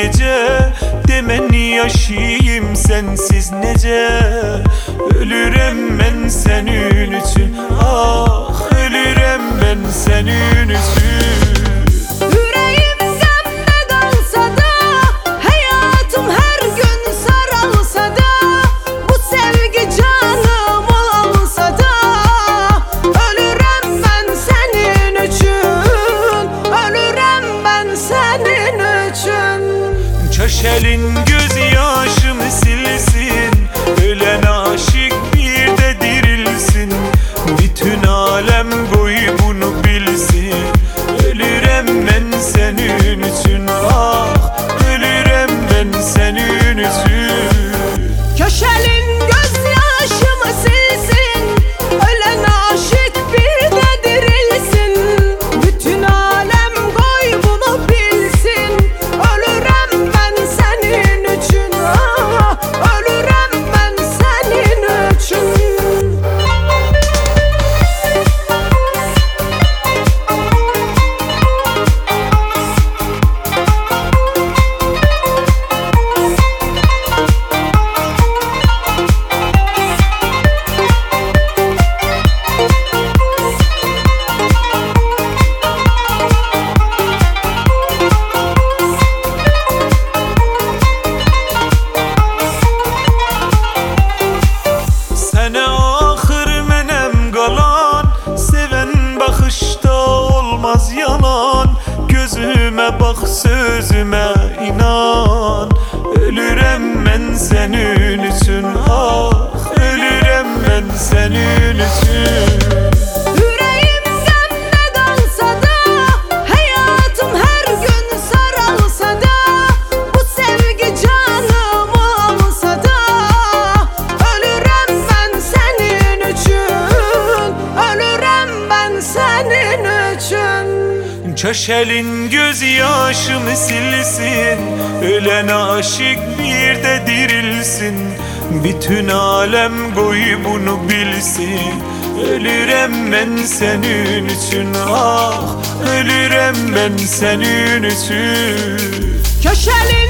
gece. Demeni yaşayayım sensiz nece. Ölürem ben senin için, ah ölürem ben senin için. Köşelin gözyaşımı silsin, ölen aşık bir de dirilsin. Bütün alem boyu bunu bilsin. Ölürem ben senin için, ah ölürem ben senin için. Köşelin gözyaşımı silsin, ölen aşık bir de dirilsin. Bütün alem koy bunu bilsin. Ölürem ben senin için, ah ölürem ben senin için. Sene ahır menem qalan, seven bakışta olmaz yalan. Gözüme bak sözüme inan. Ölürem ben senin için, ah ölürem ben senin için. Köşelin gözyaşımı silsin, ölen aşık bir de dirilsin. Bütün alem boyu bunu bilsin. Ölürem ben senin için, ah ölürem ben senin için. Köşelin